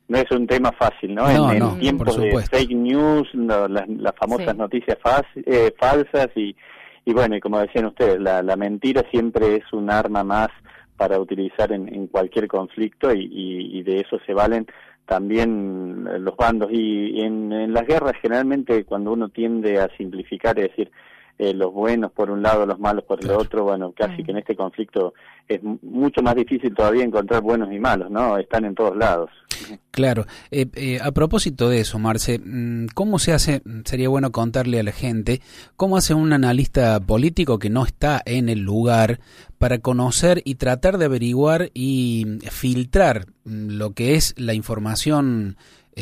no es un tema fácil, ¿no? En tiempos de fake news, las famosas noticias falsas y bueno, y como decían ustedes, la mentira siempre es un arma más para utilizar en cualquier conflicto y de eso se valen también los bandos. Y en las guerras generalmente cuando uno tiende a simplificar, es decir, los buenos por un lado, los malos por el otro, bueno, casi que en este conflicto es mucho más difícil todavía encontrar buenos y malos, ¿no? Están en todos lados. Claro. A propósito de eso, Marce, ¿cómo se hace, sería bueno contarle a la gente, cómo hace un analista político que no está en el lugar para conocer y tratar de averiguar y filtrar lo que es la información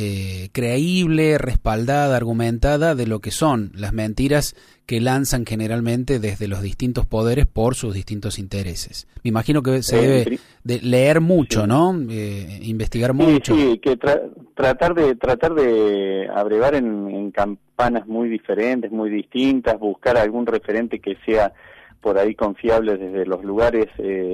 creíble, respaldada, argumentada de lo que son las mentiras que lanzan generalmente desde los distintos poderes por sus distintos intereses? Me imagino que se debe de leer mucho, ¿no? Investigar mucho. Sí, que tratar de abrevar en campanas muy diferentes, muy distintas, buscar algún referente que sea por ahí confiable desde los lugares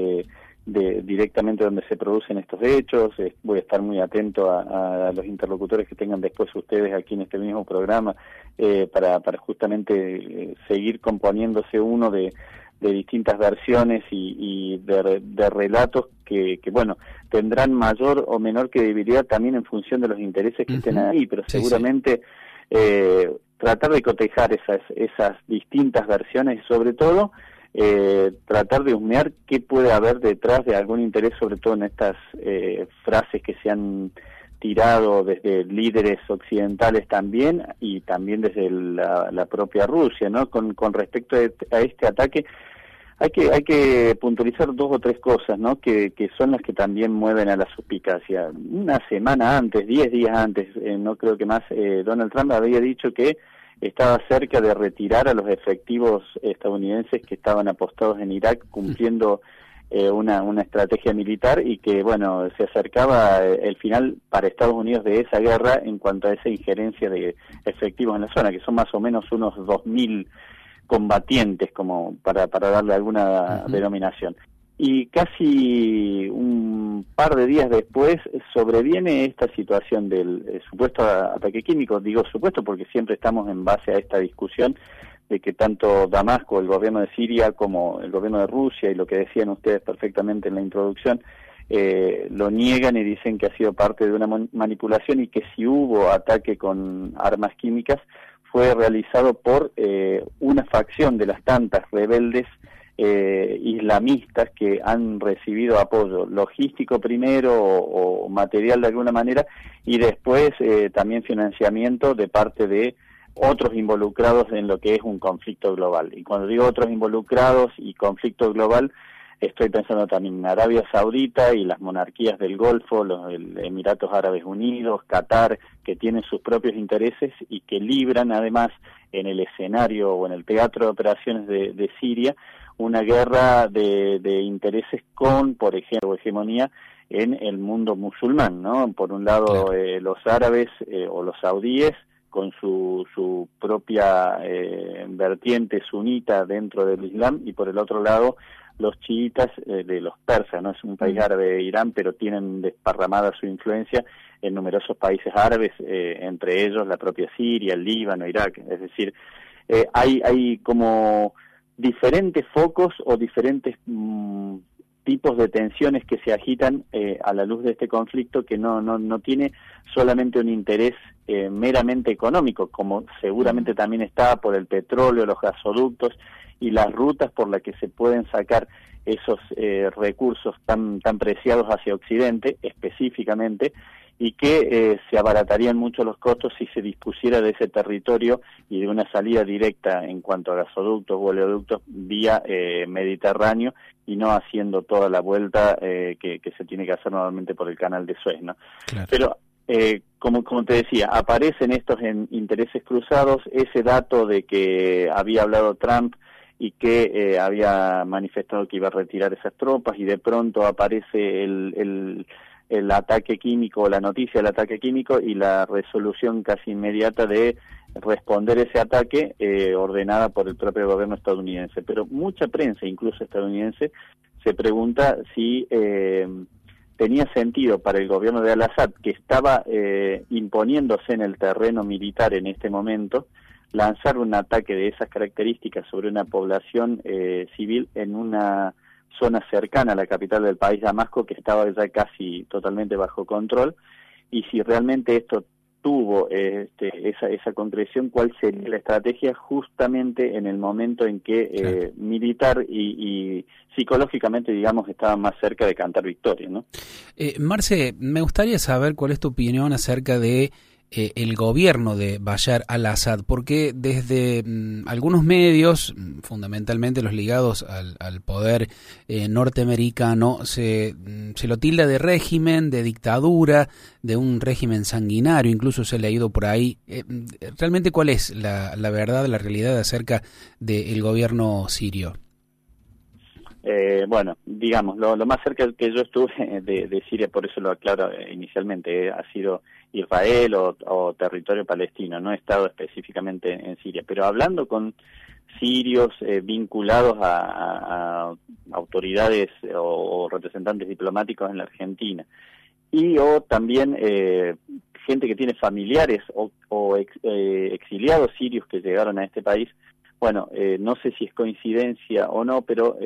directamente donde se producen estos hechos. Voy a estar muy atento a los interlocutores que tengan después ustedes aquí en este mismo programa para justamente seguir componiéndose uno de distintas versiones y de relatos que bueno, tendrán mayor o menor credibilidad también en función de los intereses que estén ahí, pero seguramente tratar de cotejar esas distintas versiones y sobre todo tratar de husmear qué puede haber detrás de algún interés, sobre todo en estas frases que se han tirado desde líderes occidentales también y también desde la propia Rusia, ¿no? Con respecto a este ataque hay que puntualizar 2 o 3 cosas, ¿no? Que son las que también mueven a la suspicacia. Una semana antes, 10 días antes, no creo que más, Donald Trump había dicho que estaba cerca de retirar a los efectivos estadounidenses que estaban apostados en Irak cumpliendo una estrategia militar y que, bueno, se acercaba el final para Estados Unidos de esa guerra en cuanto a esa injerencia de efectivos en la zona, que son más o menos unos 2.000 combatientes, como para darle alguna denominación. Y casi un par de días después sobreviene esta situación del supuesto ataque químico. Digo supuesto porque siempre estamos en base a esta discusión de que tanto Damasco, el gobierno de Siria, como el gobierno de Rusia, y lo que decían ustedes perfectamente en la introducción, lo niegan y dicen que ha sido parte de una manipulación y que si hubo ataque con armas químicas fue realizado por una facción de las tantas rebeldes islamistas que han recibido apoyo logístico primero o material de alguna manera y después también financiamiento de parte de otros involucrados en lo que es un conflicto global. Y cuando digo otros involucrados y conflicto global, estoy pensando también en Arabia Saudita y las monarquías del Golfo, los Emiratos Árabes Unidos, Qatar, que tienen sus propios intereses y que libran además en el escenario o en el teatro de operaciones de Siria una guerra de intereses con, por ejemplo, hegemonía en el mundo musulmán, ¿no? Por un lado, los árabes o los saudíes con su propia vertiente sunita dentro del Islam y por el otro lado los chiitas de los persas, no es un país árabe de Irán, pero tienen desparramada su influencia en numerosos países árabes, entre ellos la propia Siria, el Líbano, Irak. Es decir, hay como diferentes focos o diferentes tipos de tensiones que se agitan a la luz de este conflicto que no tiene solamente un interés meramente económico, como seguramente también está por el petróleo, los gasoductos y las rutas por las que se pueden sacar esos recursos tan preciados hacia Occidente específicamente, y que se abaratarían mucho los costos si se dispusiera de ese territorio y de una salida directa en cuanto a gasoductos o oleoductos vía Mediterráneo y no haciendo toda la vuelta que se tiene que hacer normalmente por el canal de Suez, ¿no? Claro. Pero como te decía, aparecen estos intereses cruzados, ese dato de que había hablado Trump y que había manifestado que iba a retirar esas tropas y de pronto aparece el ataque químico, la noticia del ataque químico y la resolución casi inmediata de responder ese ataque ordenada por el propio gobierno estadounidense. Pero mucha prensa, incluso estadounidense, se pregunta si tenía sentido para el gobierno de Al-Assad, que estaba imponiéndose en el terreno militar en este momento, lanzar un ataque de esas características sobre una población civil en una zona cercana a la capital del país, Damasco, que estaba ya casi totalmente bajo control. Y si realmente esto tuvo esa concreción, ¿cuál sería la estrategia justamente en el momento en que militar y psicológicamente, digamos, estaban más cerca de cantar victoria, ¿no? Marce, me gustaría saber cuál es tu opinión acerca de el gobierno de Bashar al-Assad, porque desde algunos medios, fundamentalmente los ligados al poder norteamericano, se lo tilda de régimen, de dictadura, de un régimen sanguinario, incluso se le ha ido por ahí. ¿Realmente cuál es la verdad, la realidad acerca del gobierno sirio? Bueno, digamos, lo más cerca que yo estuve de Siria, por eso lo aclaro inicialmente, ha sido Israel o territorio palestino, no he estado específicamente en Siria, pero hablando con sirios vinculados a autoridades o representantes diplomáticos en la Argentina, y o también gente que tiene familiares o exiliados sirios que llegaron a este país. Bueno, no sé si es coincidencia o no, pero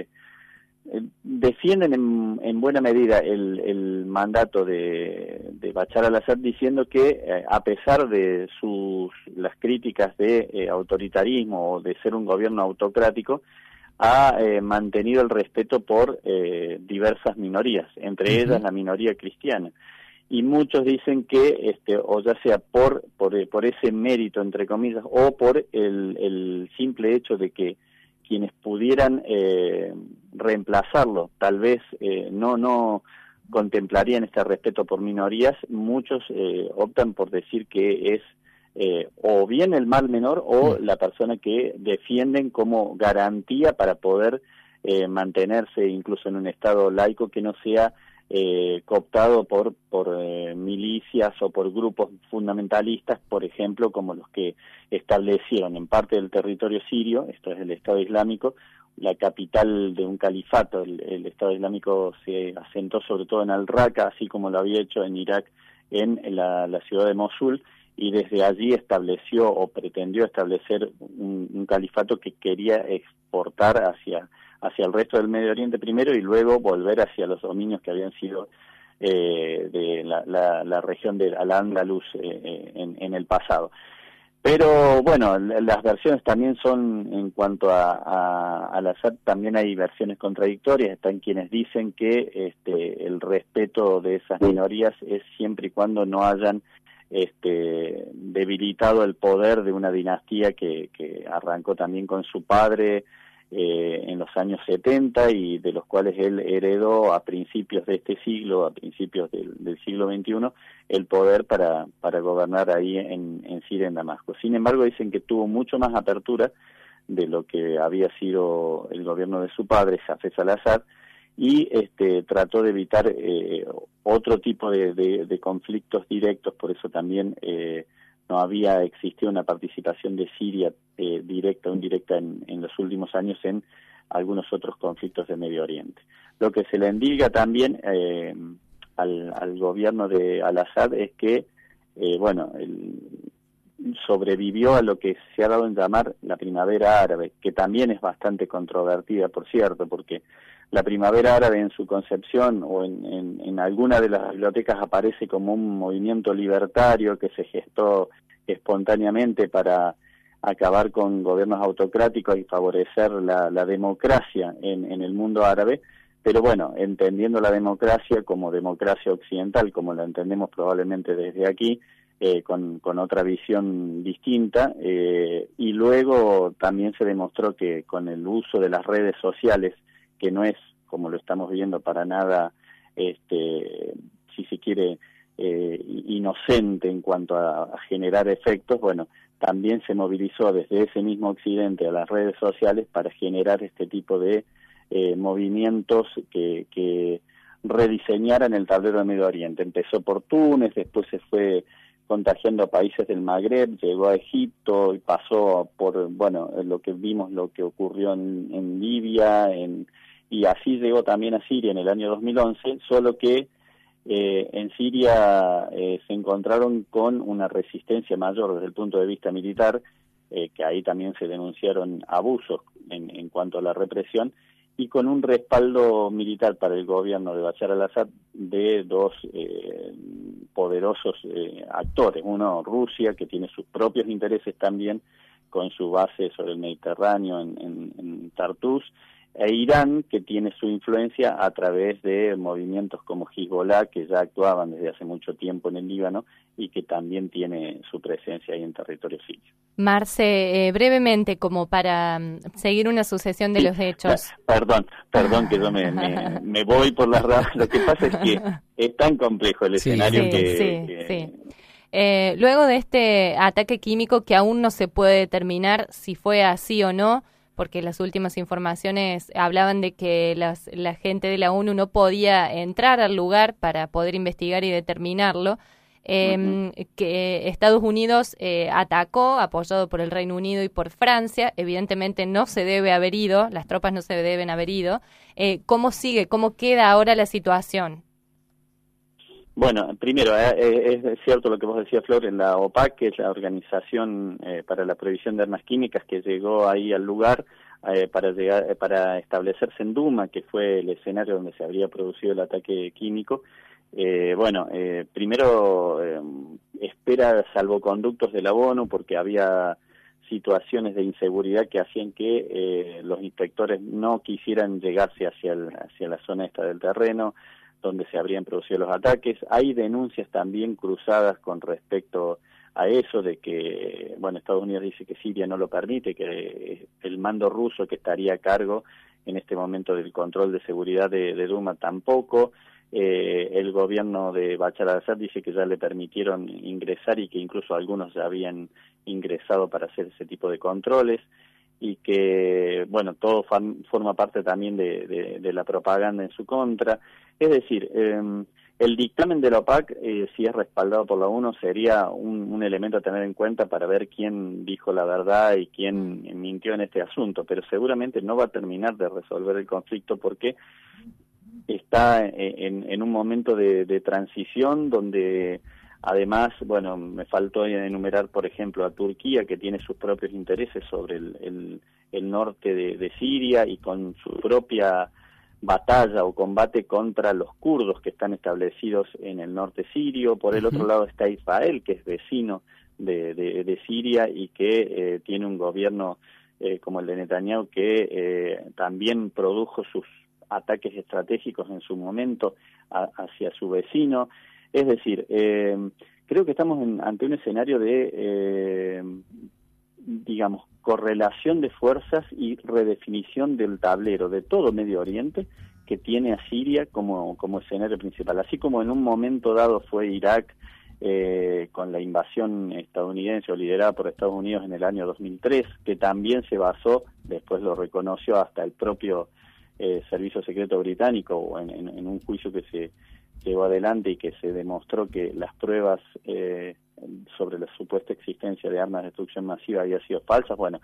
defienden en buena medida el mandato de Bashar al-Assad, diciendo que a pesar de las críticas de autoritarismo o de ser un gobierno autocrático, ha mantenido el respeto por diversas minorías, entre ellas la minoría cristiana. Y muchos dicen que, o ya sea por ese mérito, entre comillas, o por el simple hecho de que quienes pudieran reemplazarlo, tal vez no contemplarían este respeto por minorías, muchos optan por decir que es o bien el mal menor o la persona que defienden como garantía para poder mantenerse incluso en un estado laico que no sea cooptado por milicias o por grupos fundamentalistas, por ejemplo, como los que establecieron en parte del territorio sirio, esto es el Estado Islámico, la capital de un califato. El Estado Islámico se asentó sobre todo en Al-Raqqa, así como lo había hecho en Irak en la ciudad de Mosul, y desde allí estableció o pretendió establecer un califato que quería exportar hacia el resto del Medio Oriente primero y luego volver hacia los dominios que habían sido de la región de Al-Ándalus en el pasado. Pero bueno, las versiones también son, en cuanto a Al-Assad, también hay versiones contradictorias. Están quienes dicen que el respeto de esas minorías es siempre y cuando no hayan debilitado el poder de una dinastía que arrancó también con su padre en los años 70 y de los cuales él heredó a principios de este siglo, a principios del siglo XXI, el poder para gobernar ahí en Siria, en Damasco. Sin embargo, dicen que tuvo mucho más apertura de lo que había sido el gobierno de su padre, Hafez al-Assad, y trató de evitar otro tipo de conflictos directos. Por eso también no había existido una participación de Siria directa o indirecta en los últimos años en algunos otros conflictos de Medio Oriente. Lo que se le indica también al gobierno de Al-Assad es que, sobrevivió a lo que se ha dado en llamar la primavera árabe, que también es bastante controvertida, por cierto, porque la primavera árabe en su concepción o en alguna de las bibliotecas aparece como un movimiento libertario que se gestó espontáneamente para acabar con gobiernos autocráticos y favorecer la democracia en el mundo árabe, pero bueno, entendiendo la democracia como democracia occidental, como la entendemos probablemente desde aquí, con otra visión distinta, y luego también se demostró que con el uso de las redes sociales, que no es, como lo estamos viendo, para nada, si se quiere, inocente en cuanto a generar efectos, bueno, también se movilizó desde ese mismo Occidente a las redes sociales para generar este tipo de movimientos que rediseñaran el tablero de Medio Oriente. Empezó por Túnez, después se fue contagiando a países del Magreb, llegó a Egipto y pasó por, bueno, lo que vimos, lo que ocurrió en Libia, en y así llegó también a Siria en el año 2011, solo que en Siria se encontraron con una resistencia mayor desde el punto de vista militar, que ahí también se denunciaron abusos en cuanto a la represión, y con un respaldo militar para el gobierno de Bashar al-Assad de dos poderosos actores. Uno, Rusia, que tiene sus propios intereses también, con su base sobre el Mediterráneo en Tartus, e Irán, que tiene su influencia a través de movimientos como Hezbollah, que ya actuaban desde hace mucho tiempo en el Líbano y que también tiene su presencia ahí en territorio sirio. Marce, brevemente, como para seguir una sucesión de los hechos. Perdón que yo me voy por las ramas. Lo que pasa es que es tan complejo el escenario Sí. Luego de este ataque químico que aún no se puede determinar si fue así o no, porque las últimas informaciones hablaban de que la gente de la ONU no podía entrar al lugar para poder investigar y determinarlo, que Estados Unidos atacó, apoyado por el Reino Unido y por Francia. Evidentemente no se debe haber ido, las tropas no se deben haber ido. ¿Cómo sigue? ¿Cómo queda ahora la situación? Bueno, primero, es cierto lo que vos decías, Flor, en la OPAC, que es la Organización para la Prohibición de Armas Químicas, que llegó ahí al lugar para establecerse en Duma, que fue el escenario donde se habría producido el ataque químico. Primero espera salvoconductos de la ONU, porque había situaciones de inseguridad que hacían que los inspectores no quisieran llegarse hacia la zona esta del terreno donde se habrían producido los ataques. Hay denuncias también cruzadas con respecto a eso, de que, bueno, Estados Unidos dice que Siria no lo permite, que el mando ruso que estaría a cargo en este momento del control de seguridad de Duma tampoco. El gobierno de Bashar al-Assad dice que ya le permitieron ingresar y que incluso algunos ya habían ingresado para hacer ese tipo de controles, y que, bueno, todo forma parte también de la propaganda en su contra. Es decir, el dictamen de la OPAC, si es respaldado por la ONU, sería un elemento a tener en cuenta para ver quién dijo la verdad y quién mintió en este asunto, pero seguramente no va a terminar de resolver el conflicto, porque está en un momento de transición donde, además, bueno, me faltó enumerar, por ejemplo, a Turquía, que tiene sus propios intereses sobre el norte de Siria, y con su propia batalla o combate contra los kurdos que están establecidos en el norte sirio. Por el otro lado está Israel, que es vecino de Siria y que tiene un gobierno como el de Netanyahu, que también produjo sus ataques estratégicos en su momento hacia su vecino. Es decir, creo que estamos ante un escenario de, digamos, correlación de fuerzas y redefinición del tablero de todo Medio Oriente, que tiene a Siria como escenario principal. Así como en un momento dado fue Irak, con la invasión estadounidense o liderada por Estados Unidos en el año 2003, que también se basó, después lo reconoció hasta el propio Servicio Secreto Británico, en un juicio que se llevó adelante y que se demostró que las pruebas sobre la supuesta existencia de armas de destrucción masiva habían sido falsas. Bueno,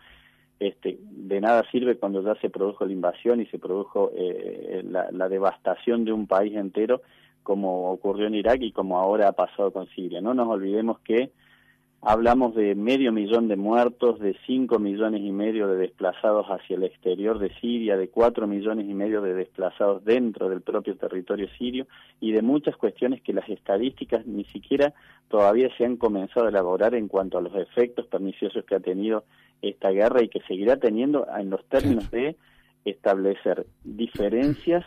de nada sirve cuando ya se produjo la invasión y se produjo la devastación de un país entero, como ocurrió en Irak y como ahora ha pasado con Siria. No nos olvidemos que hablamos de 500.000 de muertos, de 5,5 millones de desplazados hacia el exterior de Siria, de 4,5 millones de desplazados dentro del propio territorio sirio, y de muchas cuestiones que las estadísticas ni siquiera todavía se han comenzado a elaborar en cuanto a los efectos perniciosos que ha tenido esta guerra y que seguirá teniendo en los términos de establecer diferencias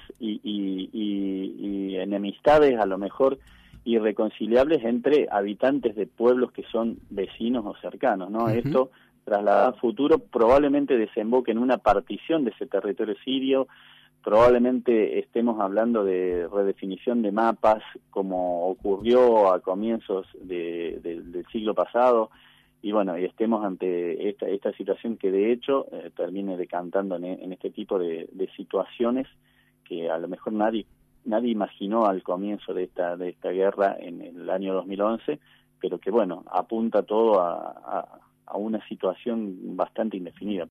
y enemistades a lo mejor irreconciliables entre habitantes de pueblos que son vecinos o cercanos, ¿no? Esto, trasladado al futuro, probablemente desemboque en una partición de ese territorio sirio. Probablemente estemos hablando de redefinición de mapas, como ocurrió a comienzos del siglo pasado, y bueno, y estemos ante esta situación que de hecho termine decantando en este tipo de situaciones que a lo mejor nadie imaginó al comienzo de esta guerra en el año 2011, pero que bueno, apunta todo a una situación bastante indefinida.